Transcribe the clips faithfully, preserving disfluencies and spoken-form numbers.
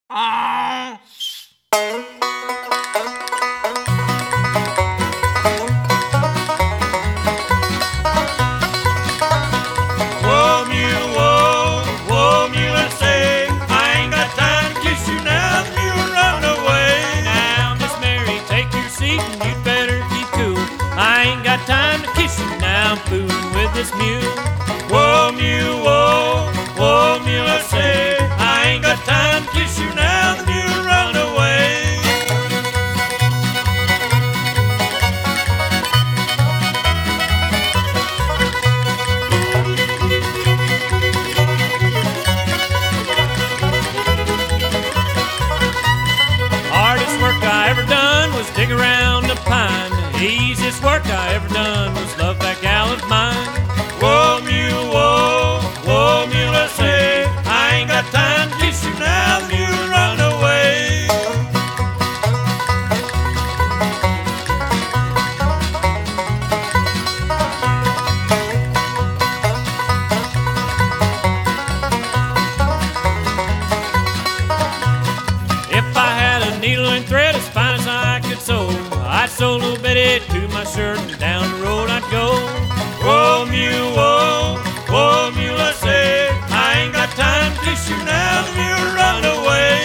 Ah. Whoa, mule, whoa, whoa, mule, I say, I ain't got time to kiss you now, the mule run away. Now, Miss Mary, take your seat and you'd better keep cool. I ain't got time to kiss you now, I'm fooling with this mule. Whoa, mule, whoa, whoa, mule, I say, I ain't got time to kiss you now, the mule run away. Hardest work I ever done was dig around a pine. The easiest work I ever done was love that gal of mine. Whoa, mule, whoa, whoa, mule, I say, I ain't got time to kiss you now, the mule run away. If I had a needle and thread as fine as I could sew, I'd sew a little bitty to my shirt and down the road I'd go. Whoa, mule, whoa, whoa, mule, I say, I ain't got time to kiss you now, the mule run away.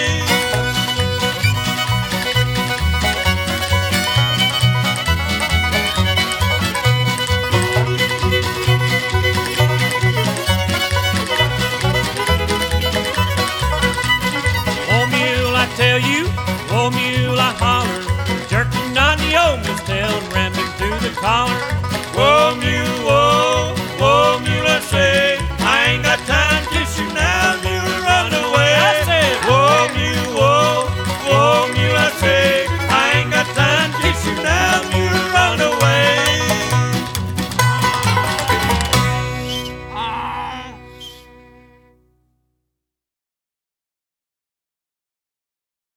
Oh, mule, I tell you, oh, mule, I holler, jerking on the old mule's tail and ramming through the collar. Whoa, mule, whoa, whoa, mule, I say, I ain't got time